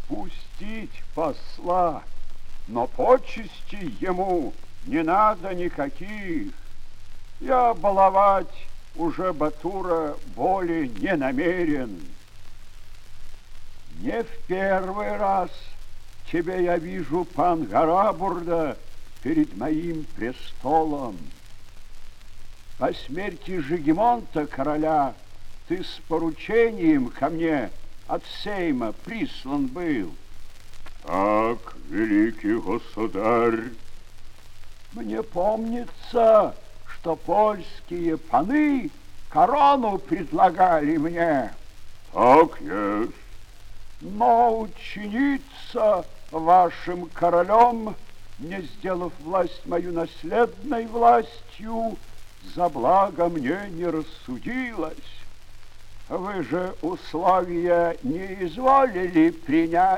пустить посла, но почести ему не надо никаких. Я баловать уже Батура более не намерен. Не в первый раз тебя я вижу, пан Гарабурда, перед моим престолом. По смерти Жигемонта короля ты с поручением ко мне от Сейма прислан был. Так, великий государь. Мне помнится, что польские паны корону предлагали мне. Так есть. Но учиниться вашим королем, не сделав власть мою наследной властью, за благо мне не рассудилось. Вы же условия не изволили принять.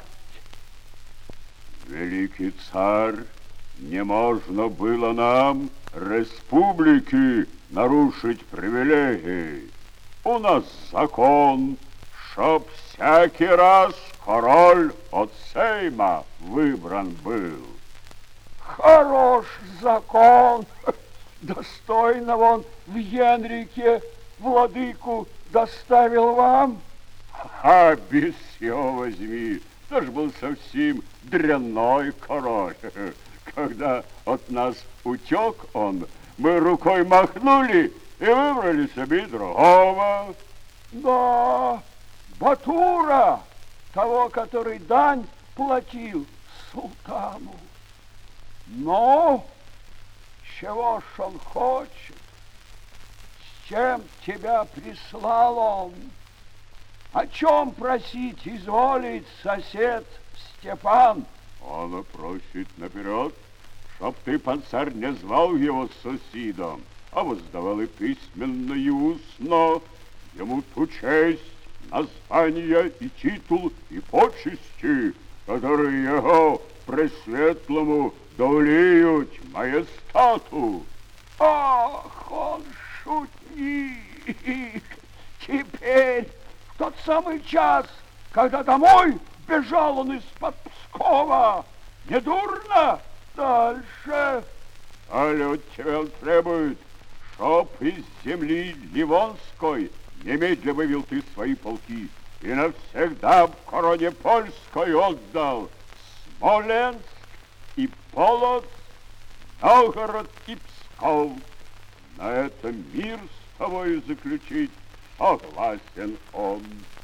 Великий царь, не можно было нам, республики, нарушить привилегии. У нас закон, чтоб всякий раз король от Сейма выбран был. Хорош закон, достойно он в Генрике владыку доставил вам. А без его возьми, это ж был совсем дрянной король. Когда от нас утек он, мы рукой махнули и выбрали себе другого. Да, Батура, того, который дань платил султану. Но чего ж он хочет? С чем тебя прислал он? О чем просить изволит сосед Степан? Он просит наперед, чтоб ты, пан царь, не звал его соседом, а воздавал и письменно, и устно ему ту честь, название и титул, и почести, которые его пресветлому довлеют маестату. Ах, он шутник! Теперь, в тот самый час, когда домой бежал он из-под Пскова, не дурно? Дальше. А люд тебя он требует, чтоб из земли Ливонской немедля вывел ты свои полки и навсегда в короне польской отдал Смоленск и Полоцк, Новгород и Псков. На это мир с тобой заключить согласен он.